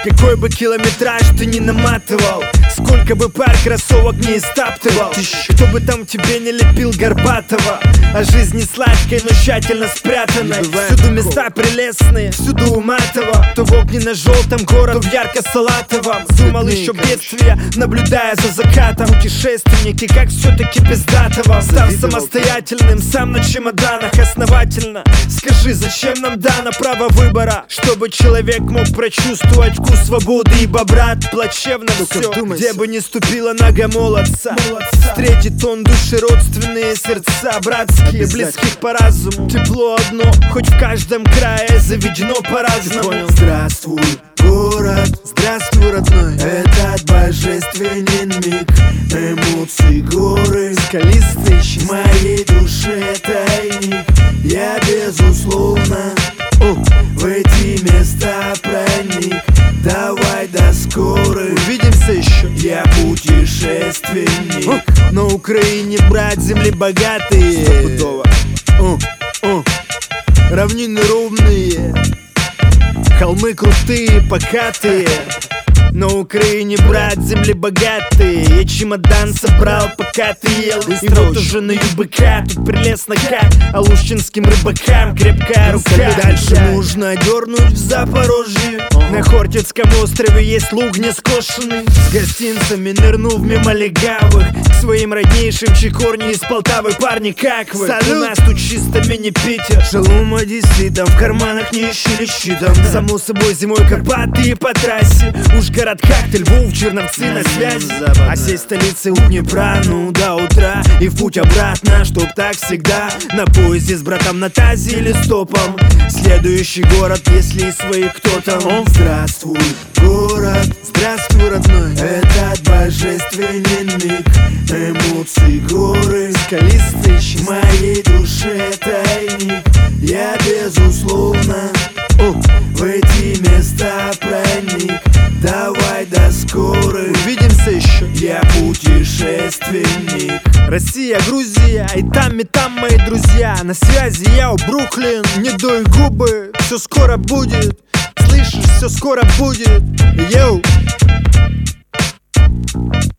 Какой бы километраж ты ни наматывал, сколько бы пар кроссовок не истаптывал, кто бы там тебе не лепил Горбатова, а жизнь не сладкая, но тщательно спрятанная. Всюду места прелестные, всюду уматово. То в огненно-желтом город, то в ярко-салатовом. Думал еще бедствия, наблюдая за закатом. Путешественники, как все-таки пиздатово. Став самостоятельным, сам на чемоданах основательно. Скажи, зачем нам дано право выбора? Чтобы человек мог прочувствовать вкус свободы, ибо, брат, плачевно все, где бы ни ступила нога молодца. Встретит он души родственные, сердца братские, близких по разуму. Тепло одно, хоть в каждом крае заведено по-разному. Здравствуй, город, здравствуй, родной. Этот божественен миг, эмоции горы, скалистые в моей душе тайник. Я безусловно в эти места проник. Давай до скорой, увидимся еще. Я путешественник. На Украине, брат, земли богатые, равнины ровные, холмы крутые, покатые. На Украине, брат, земли богатые. Я чемодан собрал, пока ты ел. И вот уже на ЮБК, тут прелестно как алушинским рыбакам крепкая рука. Дальше нужно дернуть в Запорожье. На Хортицком острове есть луг нескошенный. С гостинцами нырнув мимо легавых к своим роднейшим чекорни из Полтавы. Парни, как вы? У нас тут чисто мини-Питер. Шалом одесситам, в карманах не ищи щитом. Само собой зимой Карпаты по трассе. Уж город как-то Львов, Черновцы на связи. А сей столицы у Днепра, ну до утра. И в путь обратно, чтоб так всегда. На поезде с братом на тазе или стопом. Следующий город, если своих кто там. Здравствуй, город, здравствуй, родной. Этот божественен миг, эмоции горы, скалистые в моей душе тайник. Я безусловно в эти места проник. Давай до скорой, увидимся еще. Я путешественник. Россия, Грузия, и там мои друзья. На связи я у Бруклин, не дуй губы. Все скоро будет, слышишь, все скоро будет. Йоу.